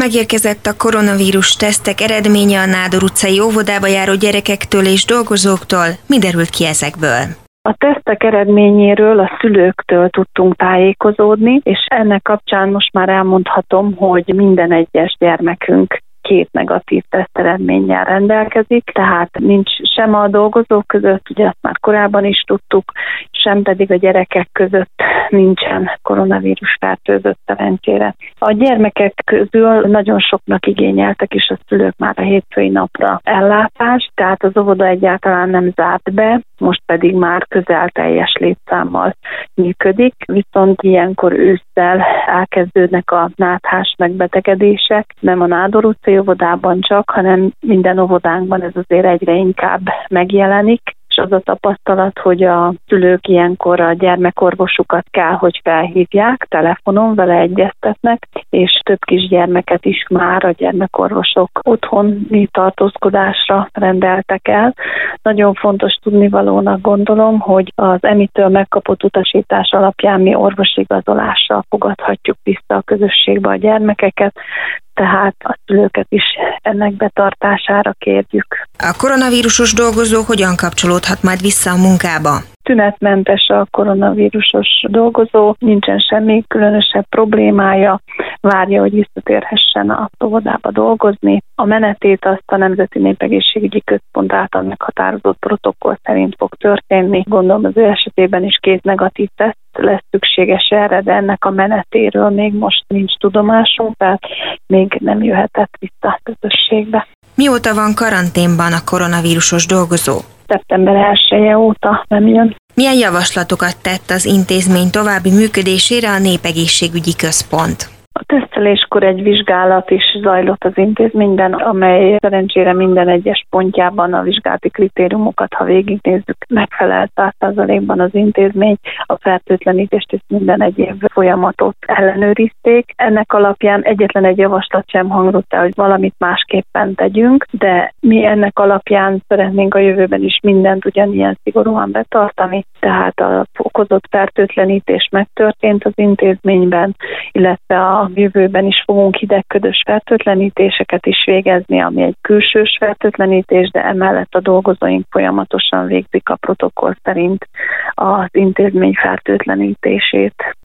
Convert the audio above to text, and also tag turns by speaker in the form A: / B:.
A: Megérkezett a koronavírus tesztek eredménye a Nádor utcai óvodába járó gyerekektől és dolgozóktól. Mi derült ki ezekből?
B: A tesztek eredményéről a szülőktől tudtunk tájékozódni, és ennek kapcsán most már elmondhatom, hogy minden egyes gyermekünk 2 negatív teszteredménnyel rendelkezik, tehát nincs sem a dolgozók között, ugye azt már korábban is tudtuk, sem pedig a gyerekek között nincsen koronavírus fertőzött szerencsére. A gyermekek közül nagyon soknak igényeltek is a szülők már a hétfői napra ellátást, tehát az óvoda egyáltalán nem zárt be, most pedig már közel teljes létszámmal működik, viszont ilyenkor ősszel elkezdődnek a náthás megbetegedések, nem a Nádor utcai óvodában csak, hanem minden óvodánkban ez azért egyre inkább megjelenik, és az a tapasztalat, hogy a szülők ilyenkor a gyermekorvosukat kell, hogy felhívják, telefonon vele egyeztetnek, és több kisgyermeket is már a gyermekorvosok otthoni tartózkodásra rendeltek el. Nagyon fontos tudnivalónak gondolom, hogy az EMI-től megkapott utasítás alapján mi orvosigazolással fogadhatjuk vissza a közösségbe a gyermekeket, tehát a szülőket is ennek betartására kérjük.
A: A koronavírusos dolgozó hogyan kapcsolódhat majd vissza a munkába?
B: Tünetmentes a koronavírusos dolgozó, nincsen semmi különösebb problémája, várja, hogy visszatérhessen a óvodába dolgozni. A menetét azt a Nemzeti Népegészségügyi Központ által meghatározott protokoll szerint fog történni. Gondolom az ő esetében is 2 negatív teszt lesz szükséges erre, de ennek a menetéről még most nincs tudomásunk, tehát még nem jöhetett vissza a közösségbe.
A: Mióta van karanténban a koronavírusos dolgozó?
B: Szeptember 1-e óta nem jön.
A: Milyen javaslatokat tett az intézmény további működésére a Népegészségügyi Központ?
B: A teszteléskor egy vizsgálat is zajlott az intézményben, amely szerencsére minden egyes pontjában a vizsgálati kritériumokat, ha végignézzük, megfelelt 100%-ban az intézmény. A fertőtlenítést és minden egyéb folyamatot ellenőrizték. Ennek alapján egyetlen egy javaslat sem hangzott el, hogy valamit másképpen tegyünk, de mi ennek alapján szeretnénk a jövőben is mindent ugyanilyen szigorúan betartani, tehát a fokozott fertőtlenítés megtörtént az intézményben, illetve a jövőben is fogunk hidegködös fertőtlenítéseket is végezni, ami egy külsős fertőtlenítés, de emellett a dolgozóink folyamatosan végzik a protokoll szerint az intézmény fertőtlenítését.